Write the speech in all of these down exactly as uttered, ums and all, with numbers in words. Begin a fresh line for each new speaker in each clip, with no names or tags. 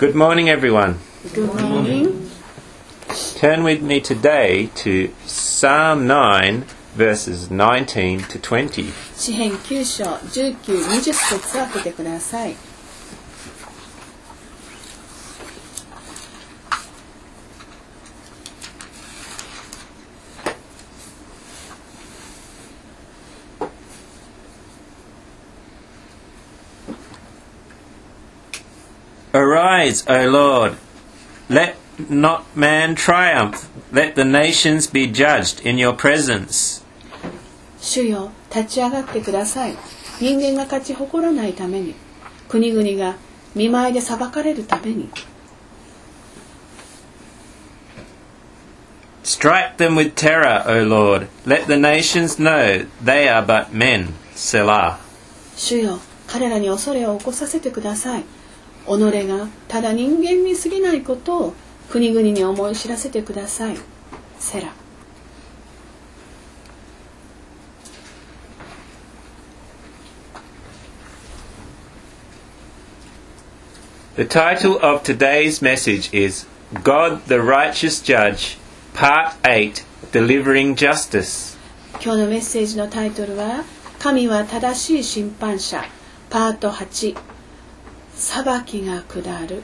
Good morning, everyone.
Good morning.
Turn with me today to Psalm nine, verses nineteen to twenty.
詩編きゅう章じゅうきゅう、にじゅっ節を開けてください。
Arise, O Lord, let not man triumph, let the nations be judged in your presence.
主よ、立ち上がってください。人間が勝ち誇らないために、国々が見舞いで裁かれるために。
Strike them with terror, O Lord, let the nations know they are but men. Selah.
主よ、彼らに恐れを起こさせてください。己がただ人間に過ぎないことを国々に思い知らせてください。セラ。
The title of today's message is God the Righteous Judge, Part eight, Delivering Justice.
今日のメッセージのタイトルは、神は正しい審判者、パートはち、裁きが下る。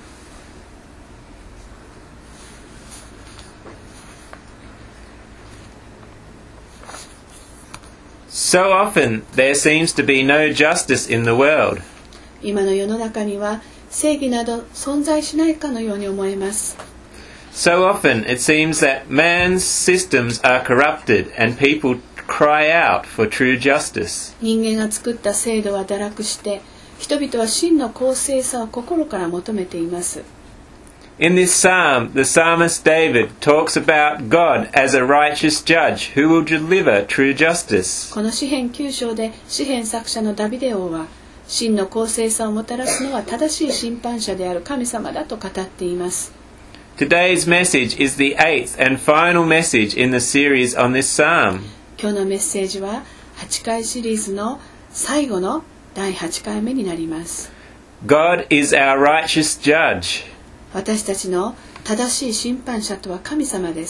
So often there seems to be no justice in the world.
今の世の中には正義など存在しないかのように思えます。
So often it seems that man's systems are corrupted and people cry out for true justice.
人間が作った制度は堕落して、人々は真の公正さを心から求めています。
In this psalm, the psalmist David talks about God as a righteous judge who will deliver true justice.
この詩編きゅう章で詩編作者のダビデ王は、真の公正さをもたらすのは正しい審判者である神様だと語っています。
Today's message is the eighth and final message in the series on this psalm.
今日のメッセージははちかいシリーズの最後のだいはちかいめになります。
God is our righteous judge.
私たちの正しい審判者とは神様です。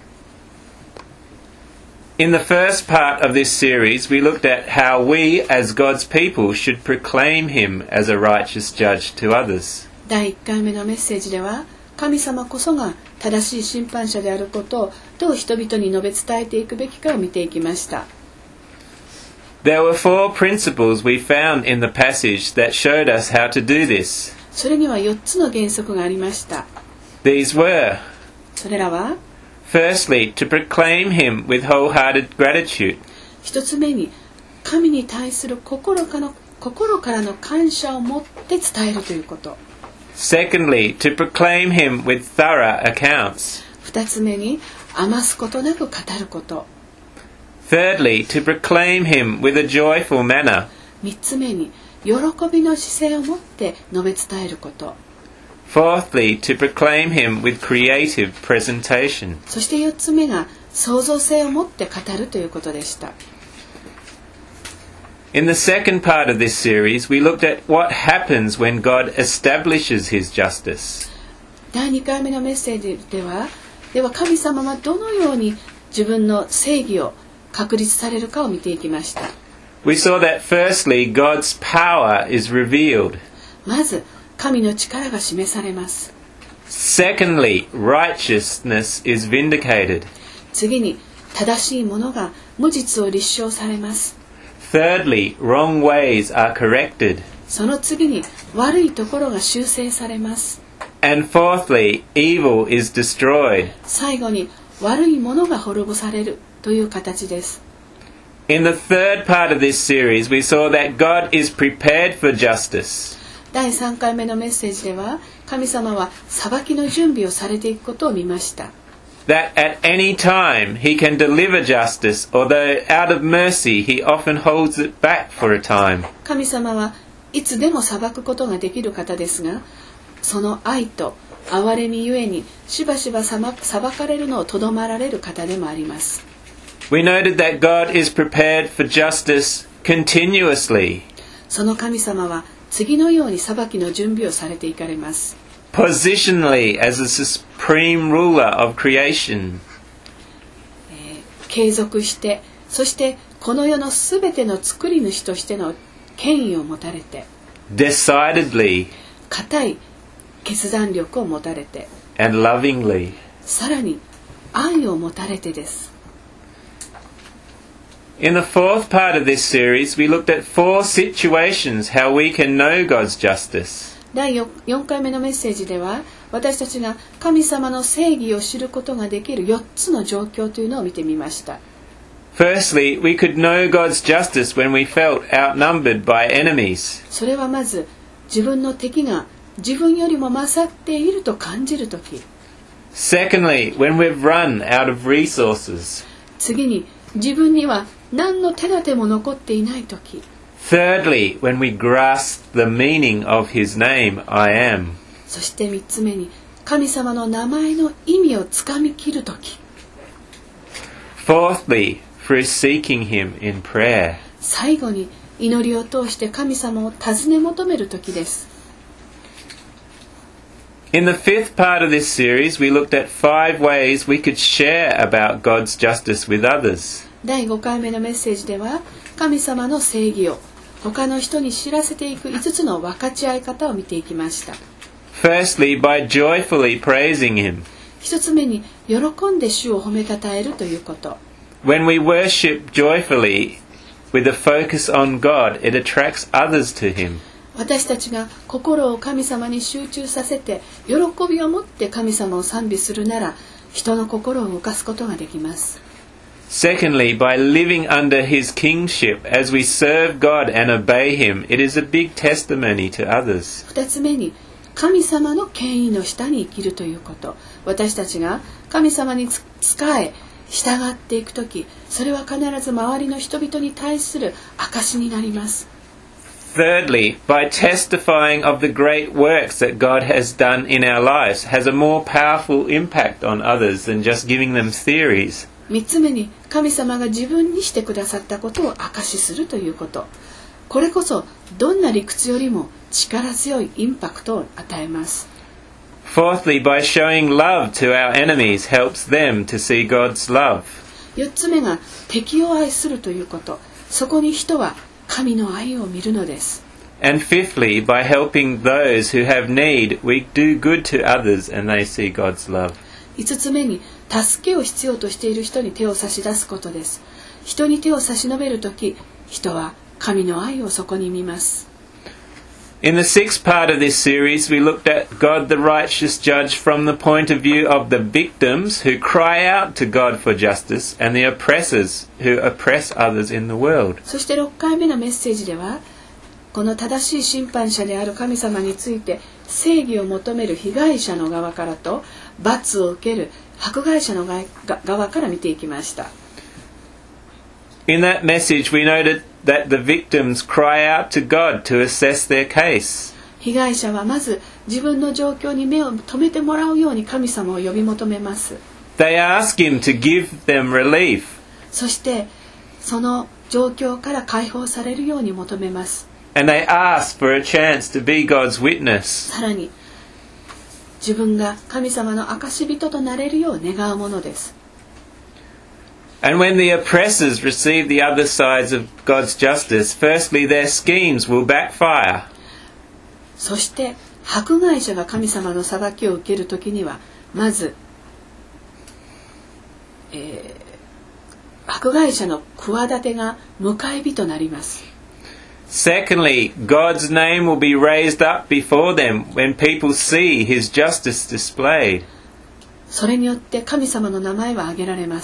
In the first part of this series, we looked at how we as God's people should proclaim Him as a righteous judge to others.
だいいっかいめのメッセージでは、神様こそが正しい審判者であることをどう人々に述べ伝えていくべきかを見ていきました。
There were four principles we found in the passage that showed us how to do this.
それにはよっつの原則がありました。
These were,
それらは、
firstly, to proclaim Him with wholehearted gratitude.
一つ目に神に対する心からの、心からの感謝を持って伝えるということ。
Secondly, to proclaim Him with thorough accounts.
二つ目に余すことなく語ること。
Thirdly, to proclaim Him with a joyful manner.
三つ目に喜びの姿勢を持って述べ伝えること。
Fourthly, to proclaim Him with creative presentation.
そして四つ目が創造性を持って語るということでした。
In the second part of this series, we looked at what happens when God establishes His justice.
だいにかいめのメッセージでは、では神様はどのように自分の正義を確立されるかを見ていきました。
We saw that firstly, God's power is revealed.
まず神の力が示されます。
Secondly, righteousness is vindicated.
次に正しいものが無実を立証されます。
Thirdly, wrong ways are corrected.
その次に悪いところが修正されます。
And fourthly, evil is destroyed.
最後に悪いものが滅ぼされるという形です。
In the third part of this series, we saw that God is prepared for justice.
だいさんかいめのメッセージでは、神様は裁きの準備をされていくことを見ました。
That at any time He can deliver justice, although out of mercy He often holds it back for a time.
神様はいつでも裁くことができる方ですが、その愛と憐れみゆえにしばしば裁かれるのをとどまられる方でもあります。
We noted that God is prepared for justice continuously.
その神様は次のように裁きの準備をされていかれます。
positionally as the supreme ruler of creation.
えー継続して、そしてこの世のすべての作り主としての権威を持たれて、
Decidedly
固い決断力を持たれて、
and lovingly.
さらに愛を持たれてです。
In the fourth part of this series, we looked at four situations how we can know God's justice.
だいよんかいめのメッセージでは、私たちが神様の正義を知ることができるよっつの状況というのを見てみました。
Firstly, we could know God's justice when we felt outnumbered by enemies.
それはまず、自分の敵が自分よりも勝っていると感じるとき。
Secondly, when we've run out of resources.
次に、自分には何の手立ても残っていないとき。
Thirdly, when we grasp the meaning of His name, I am.
そして三つ目に、神様の名前の意味をつかみ切るとき。
Fourthly, through seeking Him in prayer.
最後に、祈りを通して神様を尋ね求めるときです。
In the fifth part of this series, we looked at five ways we could share about God's justice with others.
だいごかいめのメッセージでは、神様の正義を他の人に知らせていくいつつの分かち合い方を見ていきました。
Firstly, by joyfully praising Him.
一つ目に、喜んで主を褒めたたえるということ。
When we worship joyfully with a focus on God, it attracts others to Him.
私たちが心を神様に集中させて、喜びを持って神様を賛美するなら、人の心を動かすことができます。
Secondly, by living under His kingship as we serve God and obey Him, it is a big testimony to others.
二つ目に、神様の権威の下に生きるということ。私たちが神様に仕え、従っていくとき、それは必ず周りの人々に対する証になります。
Thirdly, by testifying of the great works that God has done in our lives has a more powerful impact on others than just giving them theories.
三つ目に、神様が自分にしてくださったことを証しするということ。これこそどんな理屈よりも力強いインパクトを与えます。
Fourthly, by showing love to our enemies helps them to see God's love.
四つ目が敵を愛するということ。そこに人は神の愛を見るのです。
And fifthly, by helping those who have need, we do good to others and they see God's love.
五つ目に、助けを必要としている人に手を差し出すことです。人に手を差し伸べるとき、人は神の愛をそこに見ます。
In the sixth part of this series, we looked at God the righteous judge from the point of view of the victims who cry out to God for justice and the oppressors who oppress others in the world.
そしてろっかいめのメッセージでは、この正しい審判者である神様について正義を求める被害者の側からと罰を受ける迫害者の側から見ていきました。
In that message, we noted that the victims cry out to God to assess their case.
被害者はまず自分の状況に目を留めてもらうように神様を呼び求めます。
They ask Him to give them relief.
そしてその状況から解放されるように求めます。
And they ask for a chance to be God's witness.
さらに自分が神様の証人となれるよう願うものです。
And when the oppressors receive the other sides of God's justice, firstly their schemes will backfire.
そして迫害者が神様の裁きを受けるときには、まず、えー、迫害者の企てが迎え火となります。
Secondly, God's name will be raised up before them when people see His justice displayed.
それによって神様の名前は挙げられます。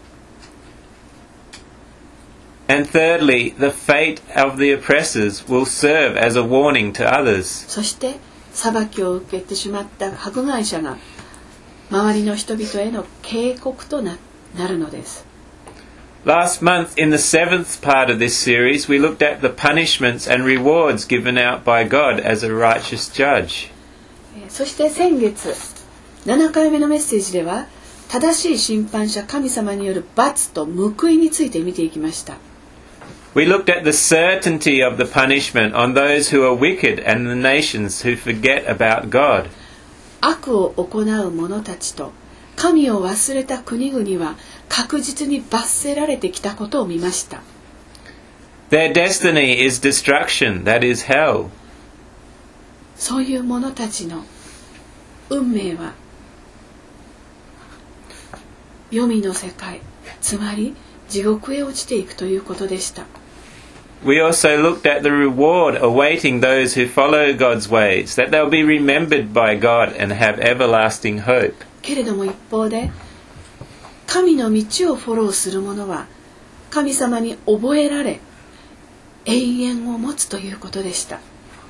And thirdly, the fate of the oppressors will serve as a warning to others.
そして裁きを受けてしまった迫害者が周りの人々への警告と な, なるのです。
Last month, in the seventh part of this series, we looked at the punishments and rewards given out by God as a righteous judge.
そして先月ななかいめのメッセージでは、正しい審判者神様による罰と報いについて見ていきました。
We looked at the certainty of the punishment on those who are wicked and the nations who forget about God.
悪を行う者たちと神を忘れた国々は確実に罰せられてきたことを見ました。
Their destiny is destruction, that is hell.
そういう者たちの運命は黄泉の世界、つまり地獄へ落ちていくということでした。
We also looked at the reward awaiting those who follow God's ways, that they'll be remembered by God and have everlasting hope.
けれども一方で、神の道をフォローする者は神様に覚えられ、永遠を持つということでした。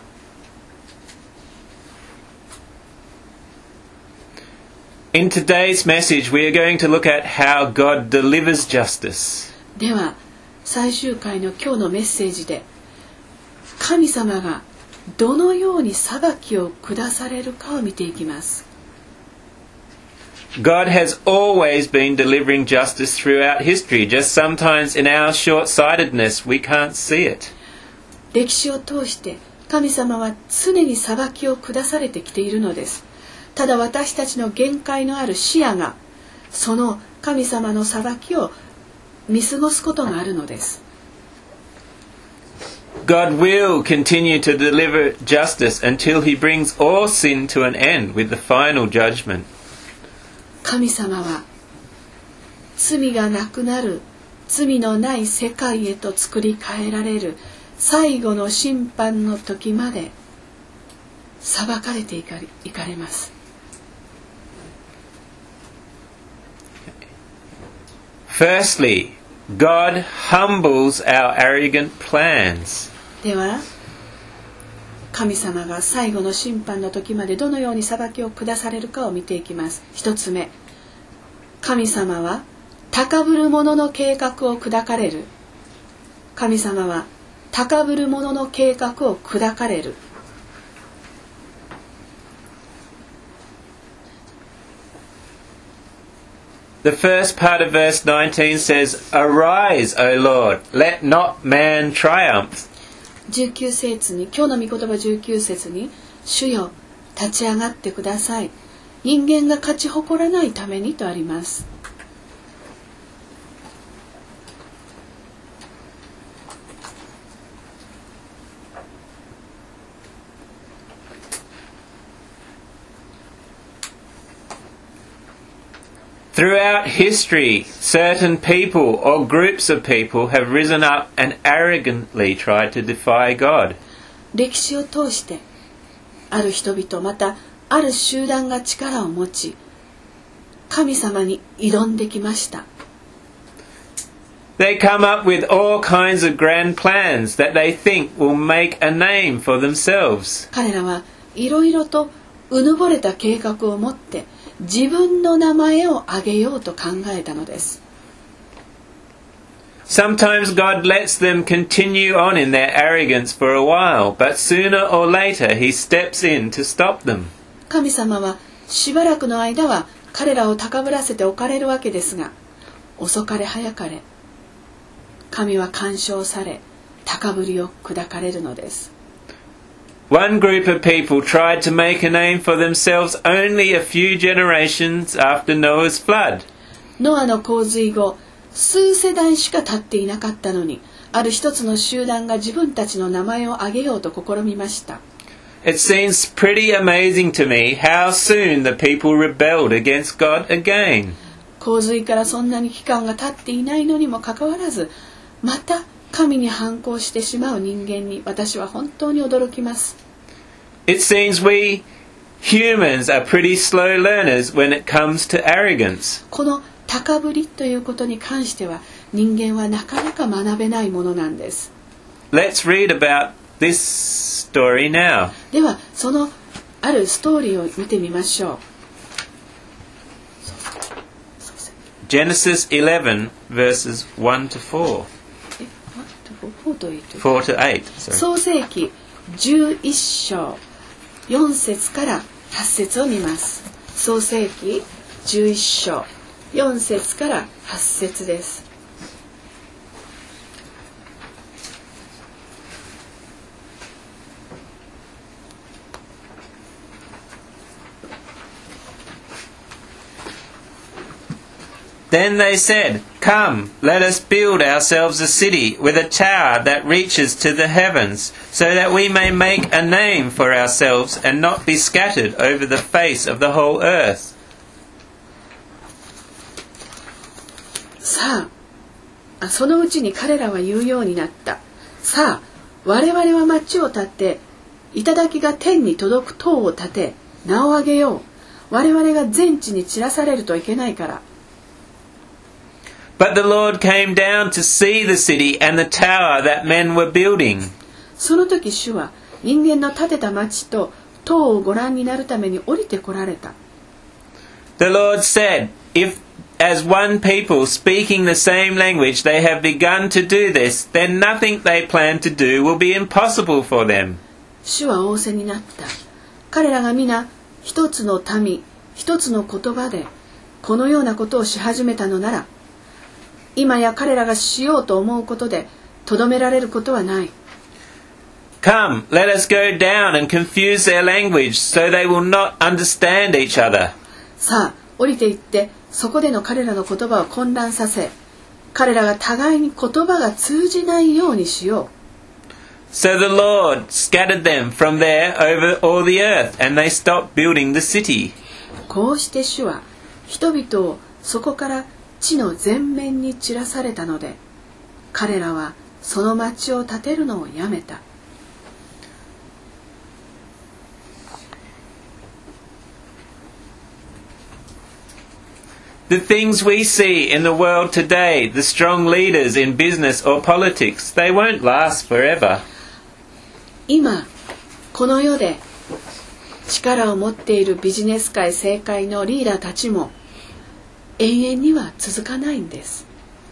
In today's message, we are going to look at how God delivers justice.
では、最終回の今日のメッセージで、神様がどのように裁きを下されるかを見ていきます。
God has always been delivering justice throughout history, just sometimes in our short-sightedness we can't see it.
歴史を通して神様は常に裁きを下されてきているのです。ただ私たちの限界のある視野がその神様の裁きを見過ごすことがあるのです。
God will continue to deliver justice until he brings all sin to an end with the final judgment.
神様は罪がなくなる、罪のない世界へと作り変えられる最後の審判の時まで裁かれていかれ、いかれます。
Firstly, God humbles our arrogant plans.
では、神様が最後の審判の時までどのように裁きを下されるかを見ていきます。一つ目、神様は高ぶる者の計画を砕かれる。神様は高ぶる者の計画を砕かれる。
The first part of verse nineteen says, Arise, O Lord, let not man triumph.
じゅうきゅう節に、今日の御言葉じゅうきゅう節に、主よ、立ち上がってください。人間が勝ち誇らないためにとあります。
Throughout history, certain people or groups of people have risen up and arrogantly tried to defy God.
歴史を通して、ある人々またある集団が力を持ち、神様に挑んできました。
They come up with all kinds of grand plans that they think will make a name for themselves.
彼らはいろいろとうぬぼれた計画を持って自分の名前を挙げようと考えたのです。
Sometimes God lets them continue on in their arrogance for a while, but sooner or later He steps in to stop them.
神様はしばらくの間は彼らを高ぶらせておかれるわけですが、遅かれ早かれ神は干渉され、高ぶりを砕かれるのです。
One group of people tried to make a name for themselves only a few generations after Noah's flood.
ノアの洪水後、数世代しか経っていなかったのに、ある一つの集団が自分たちの名前を挙げようと試みました。
It seems pretty amazing to me how soon the people rebelled against God again.
洪水からそんなに期間が経っていないのにもかかわらず、また神に反抗してしまう人間に私は本当に驚きます。
It seems we humans are pretty slow learners when it comes to arrogance.
この高ぶりということに関しては人間はなかなか学べないものなんです。
Let's read about this story now.
ではそのあるストーリーを見てみましょう。
Genesis eleven verses one to four. four to eight.
創世記じゅういっ章よん節からはち節を見ます。創世記じゅういっ章よん節からはち節です。
Then they said, Come, let us build ourselves a city with a tower that reaches to the heavens, so that we may make a name for ourselves and not be scattered over the face of the whole earth.
さあ、そのうちに彼らは言うようになった。さあ、我々は町を建て、頂が天に届く塔を建て、名を上げよう。我々が全地に散らされるといけないから。
But the Lord came down to see the city and the tower that men were building.
その時主は人間の建てた町と塔をご覧になるために降りて来られた。
The Lord said, If as one people speaking the same language they have begun to do this, then nothing they plan to do will be impossible for them.
主は仰せになった。彼らが皆一つの民、一つの言葉でこのようなことをし始めたのなら、今や彼らがしようと思うことでとどめられることはない。
Come, let us go down and confuse their language so they will not understand each other.
さあ、降りていってそこでの彼らの言葉を混乱させ、彼らが互いに言葉が通じないようにしよう。
So the Lord scattered them from there over all the earth, and they stopped building the city.
こうして主は人々をそこから地の全面に散らされたので、彼らはその町を建てるのをやめた。
The things we see in the world today, the strong leaders in business or politics, they won't last forever.
今この世で力を持っているビジネス界、政界のリーダーたちも永遠には続かないんです。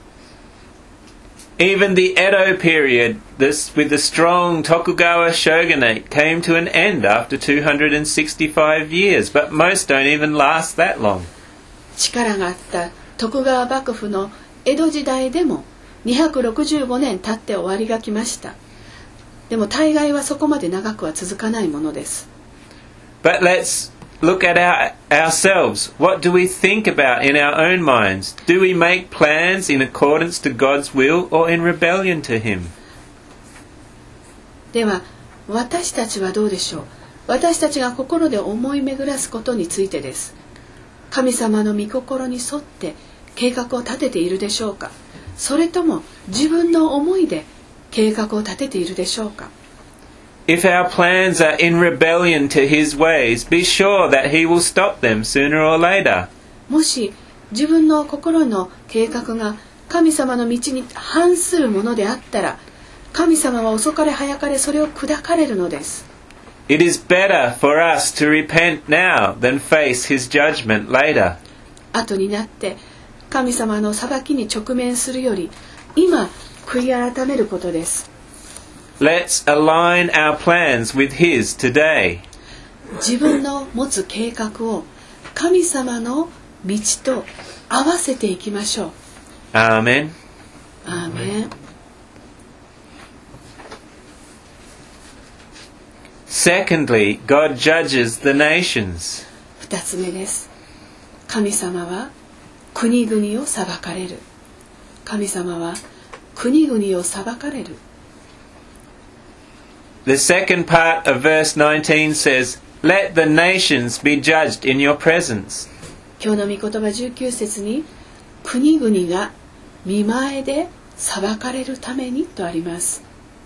Even the Edo period, this, with the strong Tokugawa shogunate, came to an end after two hundred sixty-five years, but most don't even last that long.
力があった徳川幕府の江戸時代でもにひゃくろくじゅうごねん経って終わりが来ました。でも大概はそこまで長くは続かないものです。
But let's look at our, ourselves. What do we think about in our own minds? Do we make plans in accordance to God's will or in rebellion to Him?
では私たちはどうでしょう。私たちが心で思い巡らすことについてです。神様の御心に沿って計画を立てているでしょうか。それとも自分の思いで計画を立てているでしょうか。
If our plans are in rebellion to His ways, be sure that He will stop them sooner or later.
もし自分の心の計画が神様の道に反するものであったら、神様は遅かれ早かれそれを砕かれるのです。
It is better for us to repent now than face His judgment later.
後になって神様の裁きに直面するより、今悔い改めることです。
Let's align our plans with His today.
自分の持つ計画を神様の道と合わせていきましょう。
アーメン。
アーメン。
Secondly, God judges the nations.
二つ目です。神様は国々を裁かれる。神様は国々を裁かれる。
The second part of verse nineteen says, Let the nations be judged in your presence.
今日の御言葉じゅうきゅう節に、国々が御前で裁かれるためにとあります。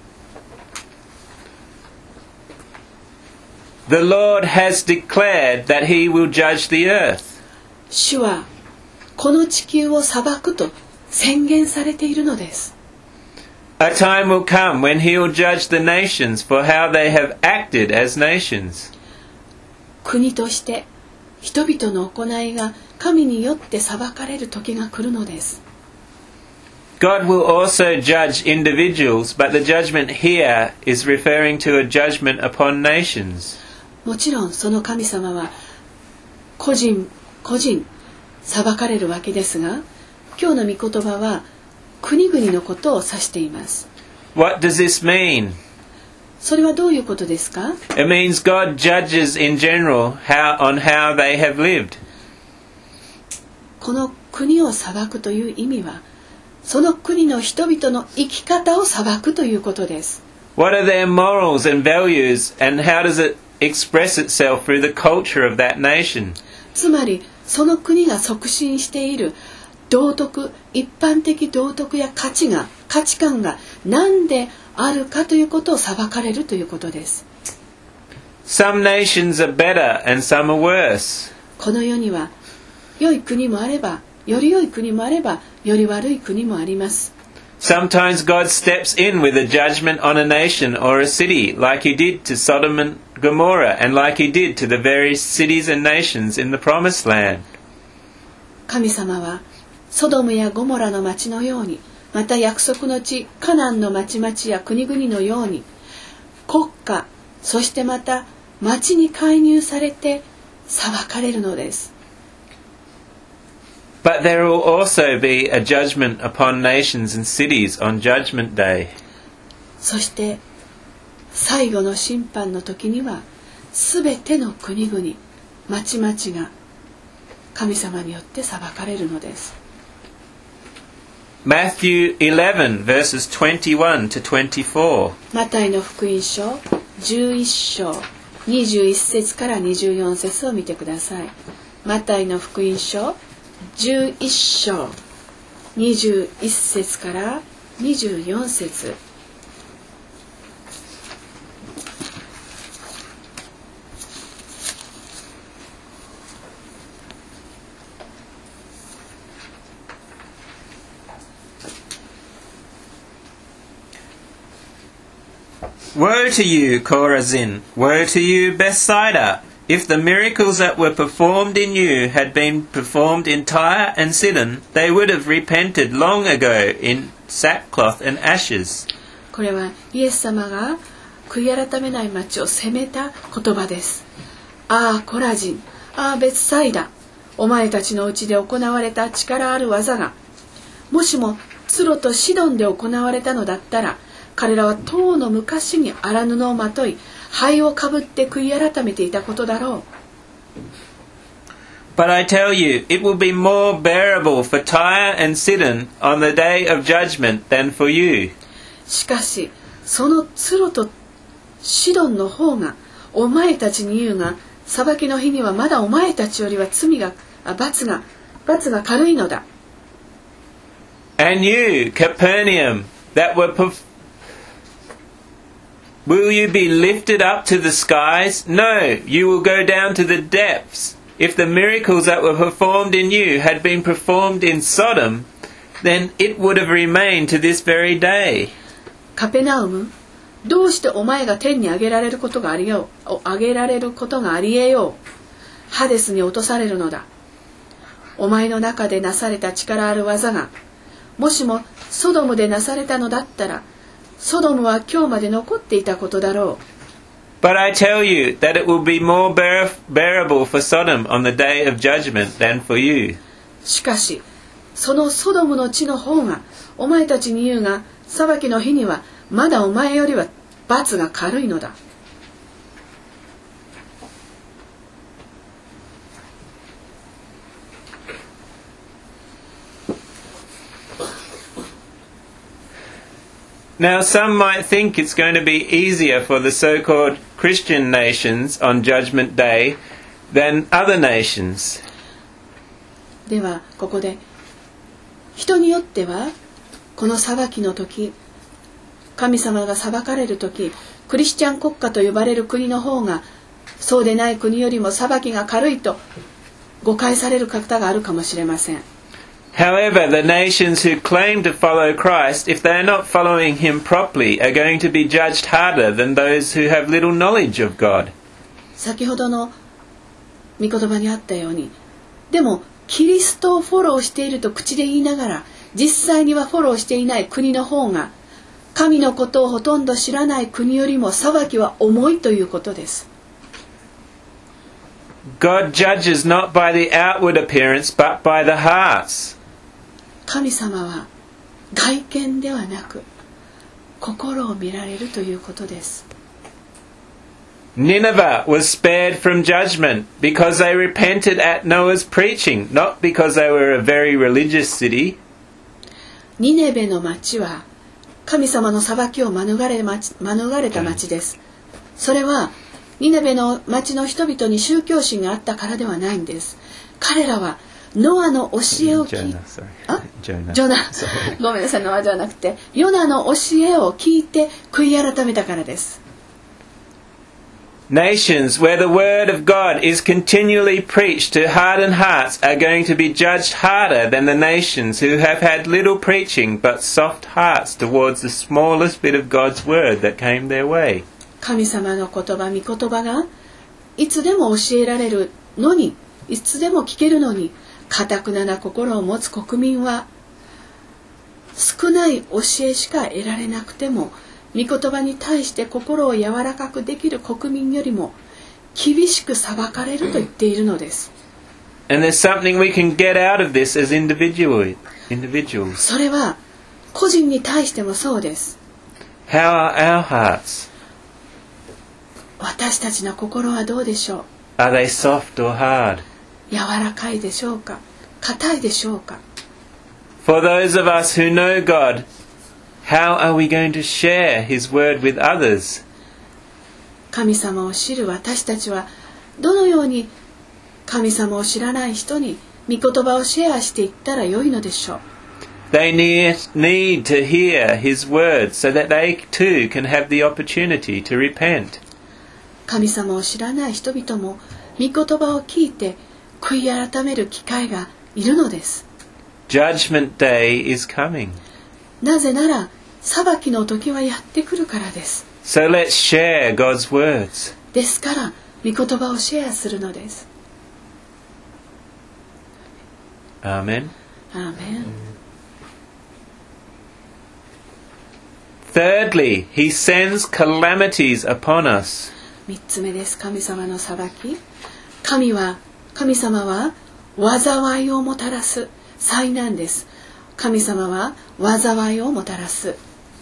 The Lord has declared that He will judge the earth.
主はこの地球を裁くと宣言されているのです。
A time will come when He will judge the nations for how they have acted as nations.
国として人々の行いが神によって裁かれる時が来るのです。
God will also judge individuals, but the judgment here is referring to a judgment upon nations.
もちろんその神様は個人個人裁かれるわけですが、今日の御言葉は国々のことを指しています。
What does this mean?
それはどういうことですか？
It means God judges in general how, on how they have lived.
この国を裁くという意味は、その国の人々の生き方を裁くということです。
What are their morals and values, and how does it express itself through the culture of that nation?
つまり、その国が促進している道徳、一般的道徳や価値が、価値観が何であるかということを裁かれるということです。
Some nations are better and some are worse.
この世には良い国もあれば、より良い国もあれば、より悪い国もあります。
Sometimes God steps in with a judgment on a nation or a city, like he did to Sodom and Gomorrah, and like he did to the various cities and nations in the promised land.
神様はソドムやゴモラの町のように、また約束の地カナンの町々や国々のように、国家、そしてまた町に介入されて裁かれるのです。
But there will also be a judgment upon nations and cities on Judgment Day.
そして最後の審判の時には、すべての国々、町々が神様によって裁かれるのです。
Matthew eleven verses twenty-one to twenty-four.
マタイの福音書じゅういっ章にじゅういっ節からにじゅうよん節を見てください。マタイの福音書じゅういっ章にじゅういっ節からにじゅうよん節。
Woe to you, Chorazin! Woe to you, Bethsaida! If the miracles that were performed in you had been performed in Tyre and Sidon, they would have repented long ago in sackcloth and ashes.
これはイエス様が悔い改めない町を責めた言葉です。ああコラジン、ああベツサイダ、お前たちのうちで行われた力ある技が、もしもツロとシドンで行われたのだったら、彼らはとうの昔に荒布をまとい、灰をかぶって悔い改めていたことだろう。
But I tell you, it will be more bearable for Tyre and Sidon on the day of judgment than for you.
しかし、そのツロとシドンの方が、お前たちに言うが、裁きの日にはまだお前たちよりは罪が、罰が、罰が軽いのだ。
And you, Capernaum, that were performed, will you be lifted up to the skies? No, you will go down to the depths. If the miracles that were performed in you had been performed in Sodom, then it would have remained to this very day.
カペナウム、どうしてお前が天に上げられることがありよう、上げられることがありえよう。ハデスに落とされるのだ。お前の中でなされた力ある技が、もしもソドムでなされたのだったら、ソドムは今日まで残っていたことだろう。
But I tell you that it will be more bear- bearable for Sodom on the day of judgment than for you.
しかし、そのソドムの地の方が、お前たちに言うが、裁きの日にはまだお前よりは罰が軽いのだ。
Now, some might think it's going to be easier for the so-called Christian nations on Judgment Day than other nations.
では、ここで、人によっては、この裁きの時、神様が裁かれる時、クリスチャン国家と呼ばれる国の方が、そうでない国よりも裁きが軽いと誤解される方があるかもしれません。
However, the nations who claim to follow Christ, if they are not following him properly, are going to be judged harder than those who have little knowledge of God.
先ほどの御言葉にあったように、でもキリストをフォローしていると口で言いながら、実際にはフォローしていない国の方が、神のことをほとんど知らない国よりも裁きは重いということです。
God judges not by the outward appearance, but by the hearts.
神様は外見ではなく心を見られるということです。
Nineveh was spared from judgment because they repented at Noah's preaching, not because they were a very religious city.
ニネベの町は神様の裁きを免れ、免れた町です。それはニネベの町の人々に宗教心があったからではないんです。彼らはノアの教えを聞いて、あ、ジョナ、ごめんなさい、ノアではなくてヨナの教えを聞いて悔い改めたからです。
Nations where the word of God is continually preached to hardened hearts are going to be judged harder than the nations who have had little preaching but soft hearts towards the smallest bit of God's word that came their way.
神様の言葉、御言葉がいつでも教えられるのに、いつでも聞けるのに、堅くなな心を持つ国民は少ない教えしか得られなくても、御言葉に対して心を柔らかくできる国民よりも厳しく裁かれると言っているのです。
And there's something we can get out of this as individual, individuals.
それは個人に対してもそうです。
How are our hearts?
私たちの心はどうでしょう。
Are they soft or hard?
柔らかいでしょうか、硬いでしょうか。
For those of us who know God, how are we going to share His word with others?
神様を知る私たちはどのように神様を知らない人に御言葉をシェアしていったらよいのでしょう。
They need, need to hear His word so that they too can have the opportunity to repent.
神様を知らない人々も御言葉を聞いて悔い改める機会がいるのです。
Judgment day is coming.
なぜなら裁きの時はやってくるからです。
So let's share God's words.
ですから御言葉をシェアするのです。
Amen.
アーメン。
Thirdly, He sends calamities upon us.
三つ目です。神様の裁き。神は神様は災いをもたらす災難です。神様は災いをもたらす。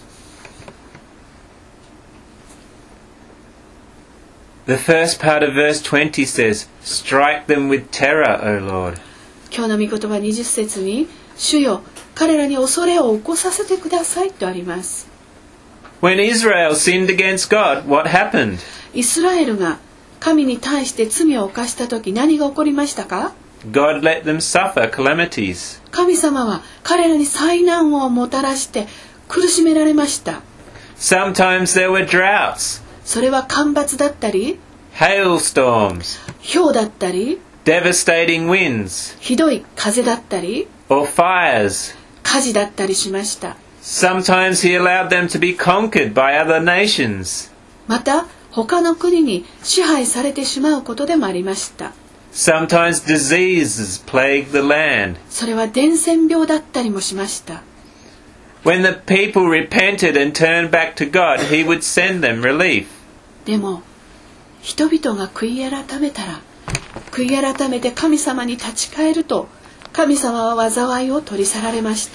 The first part of verse twenty says, "Strike them with terror, O Lord."
今日の御言葉にじゅっ節に、主よ、彼らに恐れを起こさせてくださいとあります。
When Israel sinned against God, what happened?
イスラエルが神に対して罪を犯したとき何が起こりましたか？
God let them suffer calamities.
神様は彼らに災難をもたらして苦しめられました。
Sometimes there were droughts,
それは干ばつだったり、
hailstorms,
雹だったり、
devastating winds,
ひどい風だったり、
or fires.
火事だったりしました。
Sometimes He allowed them to be conquered by other nations.
また他の国に支配されてしまうことでもありました。
Sometimes diseases plagued the land.
それは伝染病だったりもしました。
When the people repented and turned back to God, He would send them relief.
でも人々が悔い改めたら、悔い改めて神様に立ち返ると、神様は災いを取り去られました。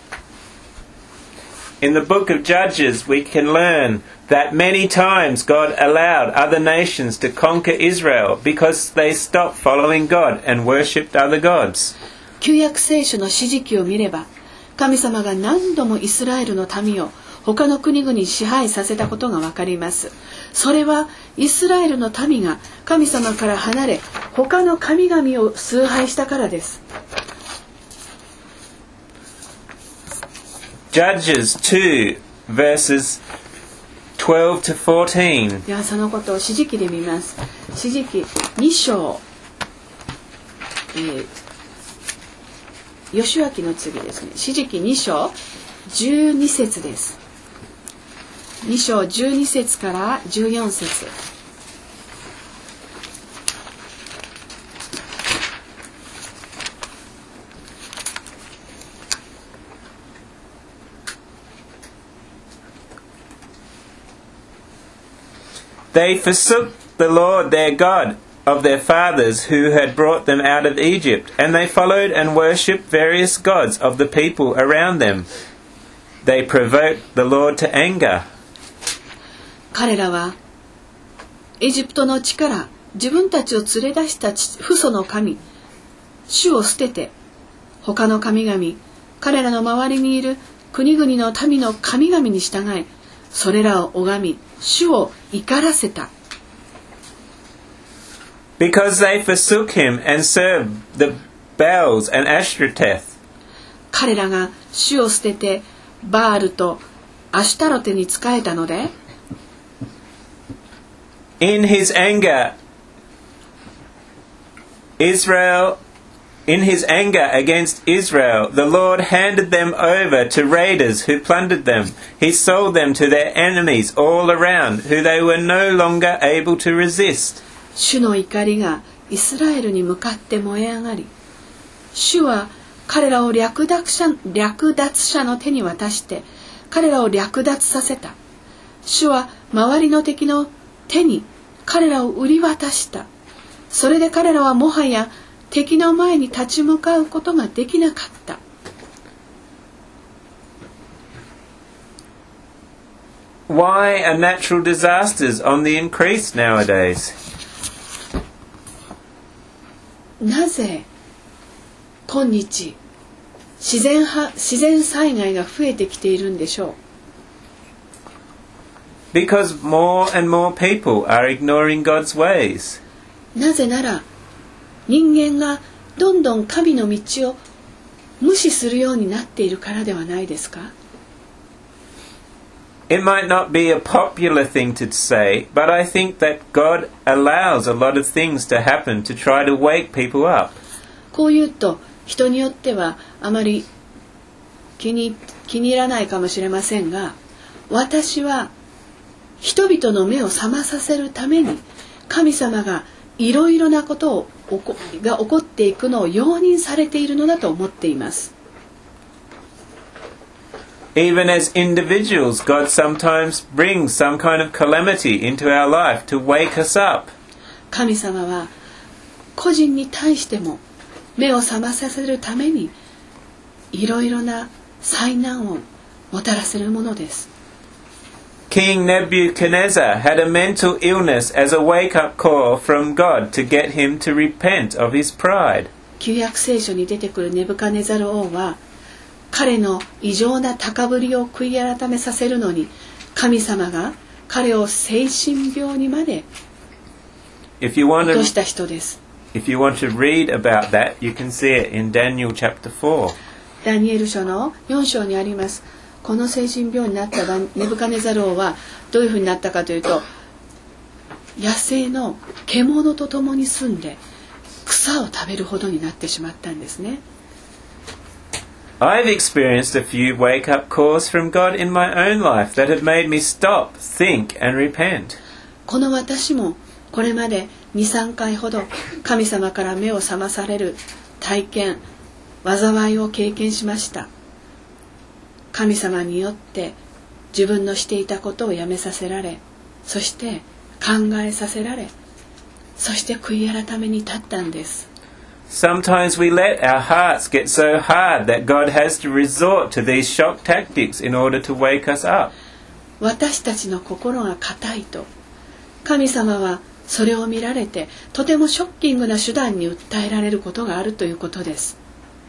In the book of Judges, we can learn that many times God allowed other nations to conquer Israel because they stopped following God and worshipped other gods.
旧約聖書の詩示を見れば、神様が何度もイスラエルの民を他の国々に支配させたことがわかります。それはイスラエルの民が神様から離れ、他の神々を崇拝したからです。
Judges two, verses twelve to fourteen.
ではそのことを詩示で見ます。詩示に章、えー、ヨシュア記の次ですね。詩示に章じゅうに節です。に章じゅうに節からじゅうよん節。
They forsook the Lord their God of their fathers who had brought them out of Egypt, and they followed and worshipped various gods of the people around them. They provoked the Lord to anger.
彼らはエジプトの地から自分たちを連れ出した父祖の神主を捨てて、他の神々、彼らの周りにいる国々の民の神々に従い、それらを拝み、主を怒らせた。
Because they forsook him and served the Baals and Ashtoreth.
彼らが主を捨ててバールとアシュタロテに仕えたので、
In his anger, Israel, in his anger against Israel, the Lord handed them over to raiders who plundered them. He sold them to their enemies all around, who they were no longer able to resist.
主の怒りがイスラエルに向かって燃え上がり、主は彼らを略奪者、略奪者の手に渡して彼らを略奪させた。主は周りの敵の手に彼らを売り渡した。それで彼らはもはや敵の前に立ち向かうことができなかった。
Why are natural disasters on the increase nowadays?
なぜ今日自然は自然災害が増えてきているんでしょ
う Because more and more people are ignoring God's ways.
なぜなら人間がどんどん神の道を無視するようになっているからではないですか？
It might not be a popular thing to say, but I think that God allows a lot of things to happen to try to wake people up.
こう言うと人によってはあまり気に、気に入らないかもしれませんが、私は人々の目を覚まさせるために神様がいろいろなことをが起こっていくのを容認されているのだと思っています。
Even as individuals, God sometimes brings some kind of calamity into our life to wake us up.
神様は個人に対しても目を覚まさせるためにいろいろな災難をもたらせるものです。
King Nebuchadnezzar had a mental illness as a wake-up call from God to get him to repent of his pride.
旧約聖書に出てくるネブカネザル王は彼の異常な高ぶりを悔い改めさせるのに神様が彼を精神病にまで落とした人です。
If you want to read about that, you can see it in Daniel chapter four.
ダニエル書のよん章にあります。この精神病になったネブカネザル王はどういうふうになったかというと、野生の獣と共に住んで草を食べるほどになってしまったんですね。
I've experienced a few wake-up calls from God in my own life that have made me stop, think and repent.
この私もこれまで に,さん 回ほど神様から目を覚まされる体験、災いを経験しました。神様によって自分のしていたことをやめさせられ、そして考えさせられ、そして悔い改めに立ったんです。
Sometimes we let our hearts get so hard that God has to resort to these shock tactics in order to wake us up.
私たちの心が固いと、神様はそれを見られてとてもショッキングな手段に訴えられることがあるということです。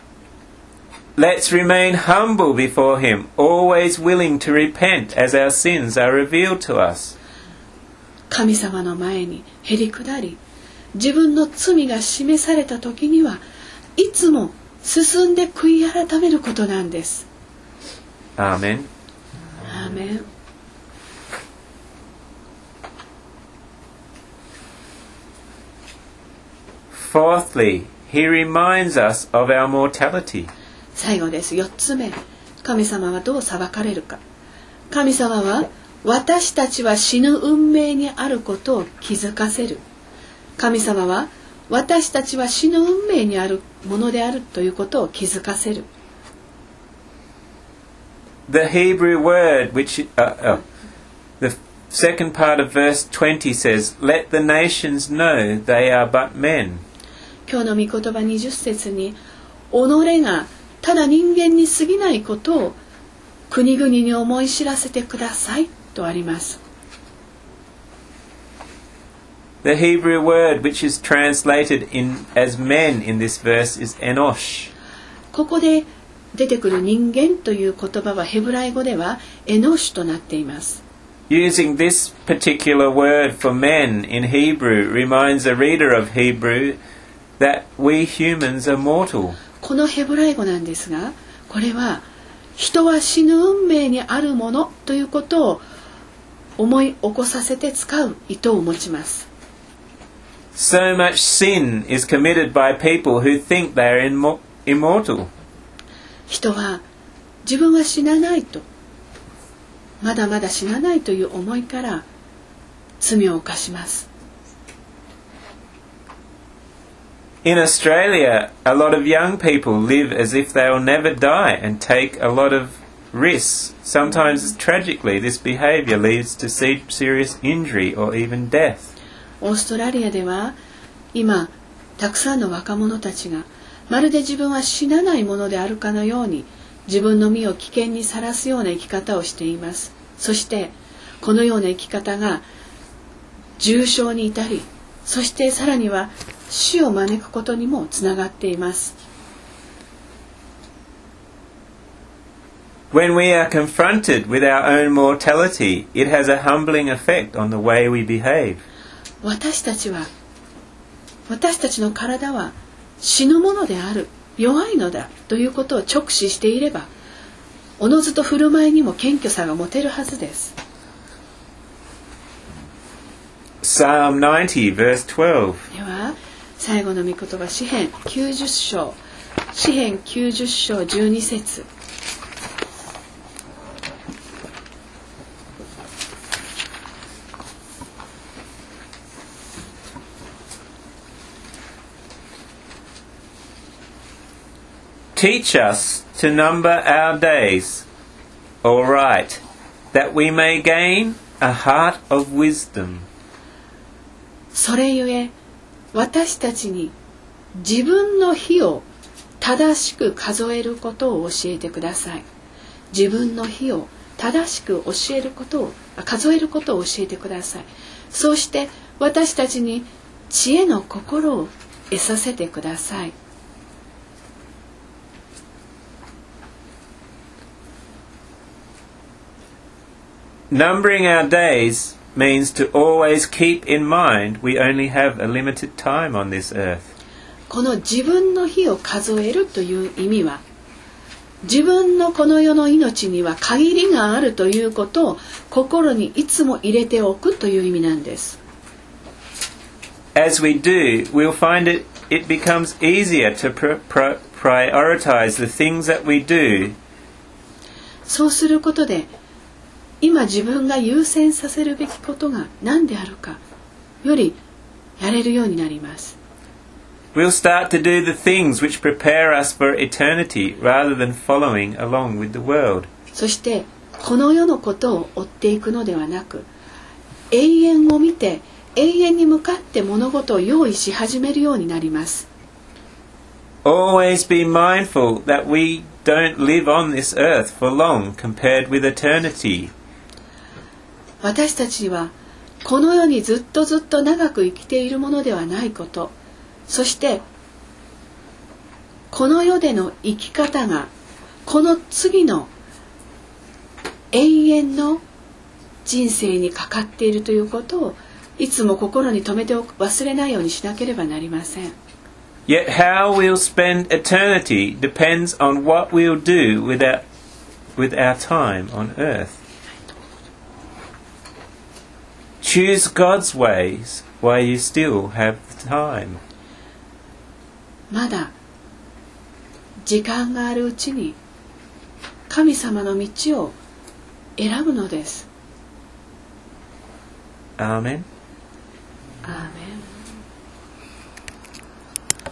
Let's remain humble before Him, always willing to repent as our sins are revealed to us.
神様の前にへり下り、自分の罪が示された時にはいつも進んで悔い改めることなんです。
アーメン。
アーメン。
Fourthly, He reminds us of our mortality.
最後です。よっつめ、神様はどう裁かれるか。神様は私たちは死ぬ運命にあることを気づかせる。神様は私たちは死ぬ運命にあるものであるということを気づかせる。
The Hebrew word which uh, uh, the second part of verse twenty says, "Let the nations know they are but men."
今日の御言葉にじゅっ節に、己がただ人間に過ぎないことを国々に思い知らせてくださいとあります。
The Hebrew word which is translated in as men in this verse is Enosh.
ここで出てくる人間という言葉はヘブライ語ではエノシュとなっています。
Using this particular word for men in Hebrew reminds a reader of Hebrew that we humans are mortal.
このヘブライ語なんですが、これは人は死ぬ運命にあるものということを思い起こさせて使う意図を持ちます。
So much sin is committed by people who think they are immo- immortal.
人は自分は死なないと、まだまだ死なないという思いから罪を犯します。
In Australia, a lot of young people live as if they will never die and take a lot of risks. Sometimes, tragically, this behaviour leads to serious injury or even death.
オーストラリアでは今たくさんの若者たちがまるで自分は死なないものであるかのように自分の身を危険にさらすような生き方をしています。そしてこのような生き方が重傷に至り、そしてさらには死を招くことにもつながっています。
When we are confronted with our own mortality, it has a humbling effect on the way we behave.
私たちは私たちの体は死ぬものである、弱いのだということを直視していれば、おのずと振る舞いにも謙虚さが持てるはずです。
Psalm ninety, verse twelve.
では最後の御言葉、詩編きゅうじゅっ章、詩編きゅうじゅっ章じゅうに節。
Teach us to number our days, all right, that we may gain a heart of wisdom.
それゆえ私たちに自分の日を正しく数えることを教えてください。自分の日を正しく教えることを数えることを教えてください。そうして私たちに知恵の心を得させてください。
Numbering our days means to always keep in mind we only have a limited time on this earth.
この自分の日を数えるという意味は、自分のこの世の命には限りがあるということを心にいつも入れておくという意味なんです。
As we do, we'll find it, it becomes easier to pr- pr- prioritize the things that we do.
そうすることで、今自分が優先させるべきことが何であるかよりやれるようになります。
We'll start to do the things which prepare us for eternity rather than following along with the world.
そしてこの世のことを追っていくのではなく、永遠を見て永遠に向かって物事を用意し始めるようになります。
Always be mindful that we don't live on this earth for long compared with eternity.
私たちはこの世にずっとずっと長く生きているものではないこと、そしてこの世での生き方がこの次の永遠の人生にかかっているということをいつも心に留めておく、忘れないようにしなければなりません。
Yet how we'll spend eternity depends on what we'll do with our, with our time on earth. Choose God's ways while you still have the time.
まだ時間があるうちに神様の道を選ぶのです。
Amen.